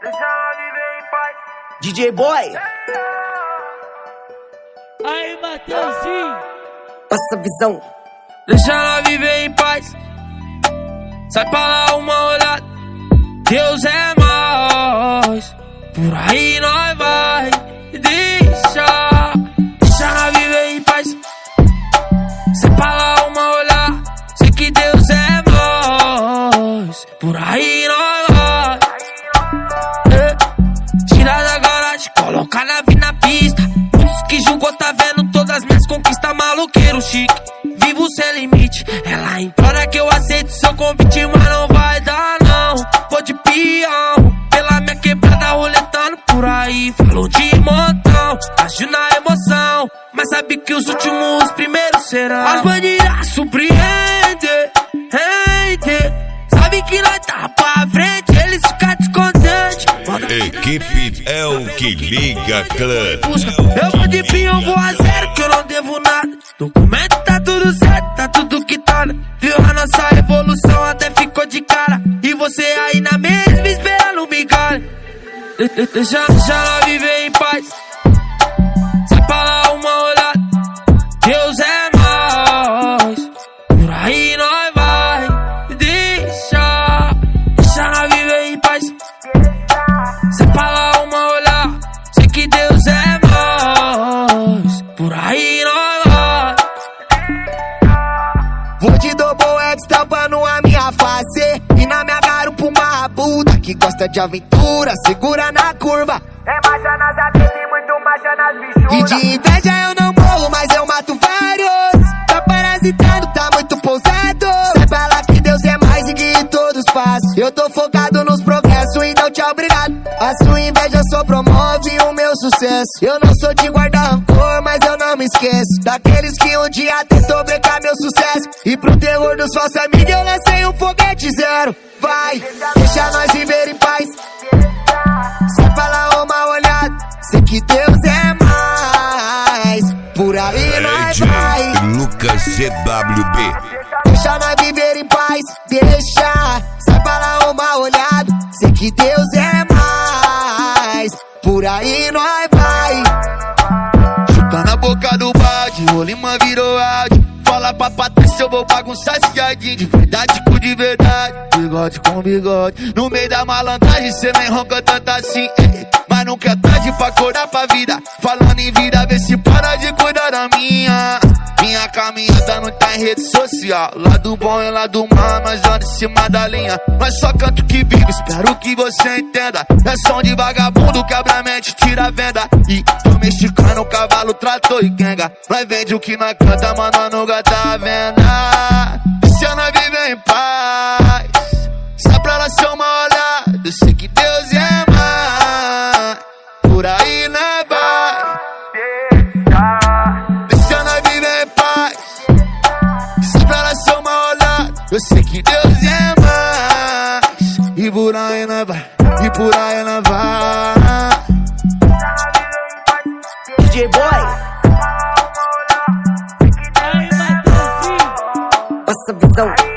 DJ Boy. Aí, Mateuzinho. Passa a visão. Deixa ela viver em paz. Sai pra lá uma olhada. Deus é mais. Por aí nós vai. Deixa ela viver em paz. Sai pra lá uma olhada. Sei que Deus é mais. Por aí nós vai. Tira da garagem, coloca a nave na pista. Muitos que julgou tá vendo todas as minhas conquistas. Maloqueiro chique, vivo sem limite. Ela implora que eu aceite seu convite, mas não vai dar não. Vou de peão, pela minha quebrada roletando por aí. Falou de montão, agiu na emoção, mas sabe que os últimos, os primeiros serão. As bandidas surpreendem, sabe que nós tá pra frente, eles ficam descontentes. Equipe é o que liga, clã. Eu vou de pinhão, vou a zero, que eu não devo nada. Documento tá tudo certo, tá tudo quitado. Viu a nossa evolução, até ficou de cara. E você aí na mesma, esperando migalha. Deixa ela viver em paz. Sai pra lá uma olhada. Deus é mais. Por aí nós vai. Deixa ela viver em paz. Sai pra lá uma olhada. Sei que Deus é mais. Por aí nós vai. Vou de double X tampando a minha face. E na minha garupa uma puta que gosta de aventura, segura na curva. É marcha nas amigas e muito marcha nas bichudas. E de inveja eu não morro, mas eu mato vários. Tá parasitando, tá muito pousado. Saiba lá que Deus é mais e que todos passos. Eu tô focado nos progressos, então tchau, obrigado. A sua inveja só promove o meu sucesso. Eu não sou de guardar rancor, mas eu não me esqueço daqueles que um dia tentou brecar meu sucesso. E pro terror dos falsos amigos eu lancei um foguete zero. Vai, deixa nós viver em paz. Sai pra lá uma olhada. Sei que Deus é mais. Por aí nós vai. Lucas CWB. Deixa nós viver em paz. Deixa, sai pra lá uma olhada. Sei que Deus é mais. Por aí nós vai. Chuta na boca do balde, o Lima virou áudio. Fala pra Patrícia, eu vou bagunçar esse jardim. De verdade com de verdade, bigode com bigode. No meio da malandragem, cê nem ronca tanto assim. Mas nunca é tarde pra acordar pra vida. Falando em vida, vê se para de cuidar da minha. Minha caminhada não tá em rede social. Lado bom e lado mal, nós anda em cima da linha. Nós só canto que vive, espero que você entenda. É som de vagabundo, quebra a mente, tira a venda. E domesticando, cavalo, trator e quenga. Nós vende o que nós canta, mas nós nunca tá à venda. Deixa nós viver em paz. Só pra ela ser uma olhada. Eu sei que Deus é mais. Por aí nós vai. Deixa nós viver em paz. Só pra ela ser uma olhada. Eu sei que Deus é mais. E por aí nós vai. E por aí nós vai. DJ Boy. Aí, Mateuzinho. Passa a visão.